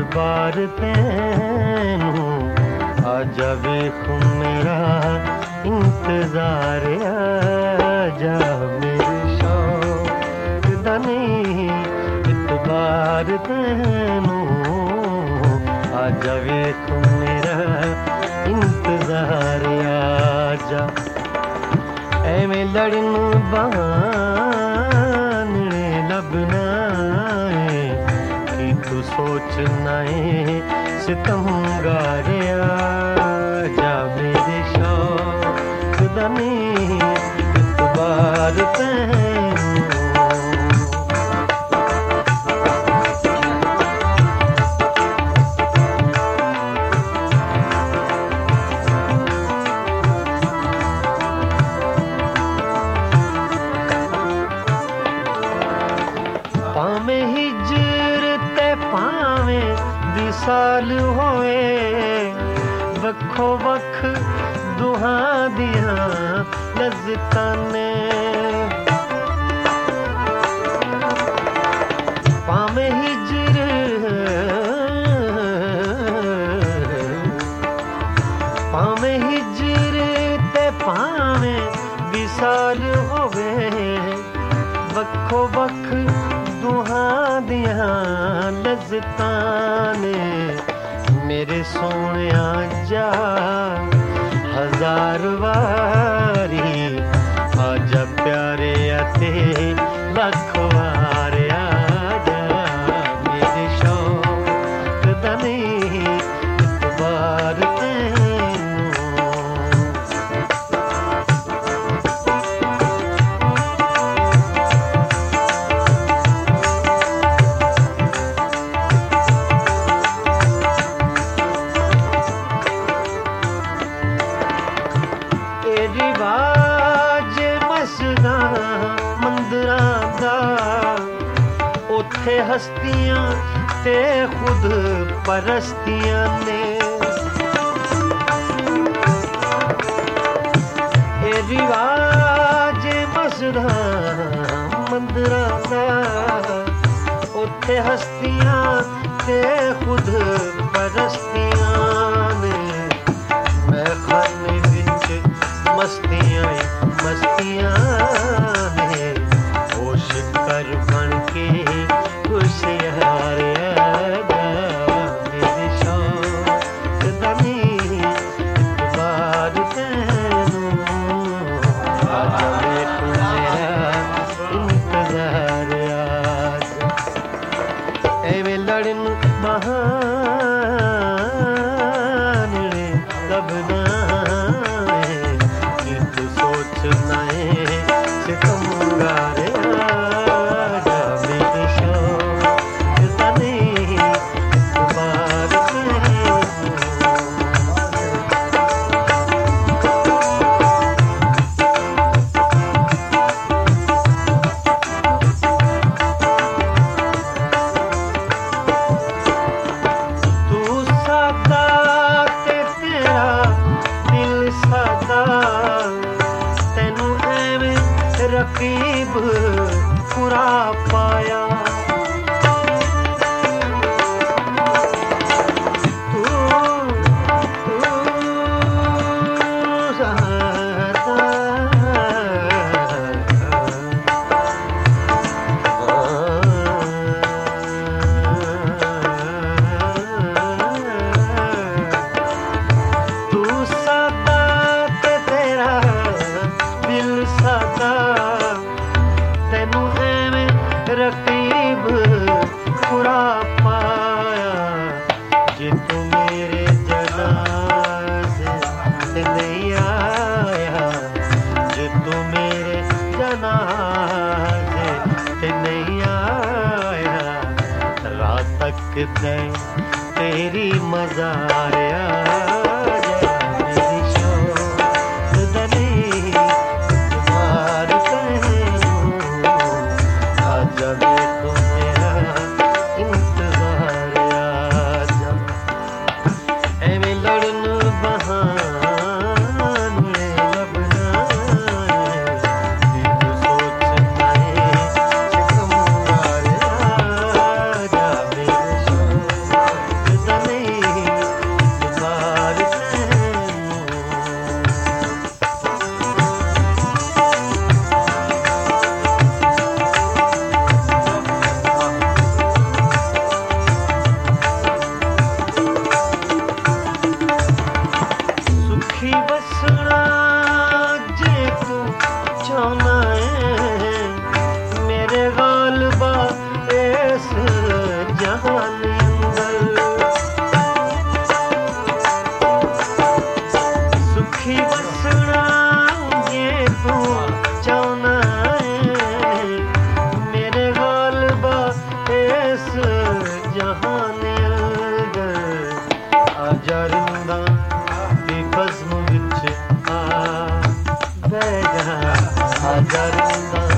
बार तैनू आ जावे मेरा इंतजार आजा मेरे शौक दा नहीं इतबार तैनू आ जावे मेरा इंतजार आजा एवें लड़न बहाने लबना है कि तू सोचना है सितमगार आजा मेरे शौक दा नहीं इतबार तैनू पावें हिजर ते पावें विसाल होए वक्खो वक्ख दुहां दियां लज़्ज़तां ने पावें हिजर ते पावें विसाल होवे वक्खो वक्ख दुहां दियां लज़्ज़तां ने मेरे सोहणिया जा हजार वारी आजा प्यारे ते लख वार आजा मेरे शौक दा नहीं इतबार रिवाज मसदा मंदरां दा उथे हस्तियां ते खुद परस्तियां ने रिवाज मसदा मंदरां दा उथे हस्तियां ते खुद परस्तियां ने मैं खाने मस्तियां मस्तियां ने होश कर बन के खुशियार आजा मेरे शौक दा नहीं इतबार तैनू आजा मेरा इंतजार आजा एवें लड़न बहाने लबना रकीब पूरा पाया तू सदा ते तेरा दिल सदा रकीब पूरा पाया जे तू मेरे जनाज़े ते नहीं आया जे तू मेरे जनाज़े ते नहीं आया रात तक तेरी मज़ार आजा मेरी शौक दा नहीं इतबार तैनू आजा मेरा इंतजार आजा एवें लड़न बहाने लबना तू सोचना है सितमगार आजा मेरे शौक बसना जे तू चाहना है मेरे गालबा इस जहान अंदर सुखी बसना जे तू चाहना है मेरे गालबा इस जहान अंदर आजा रिंदा दी बज़्म विच आ बैठा आजा रिंदा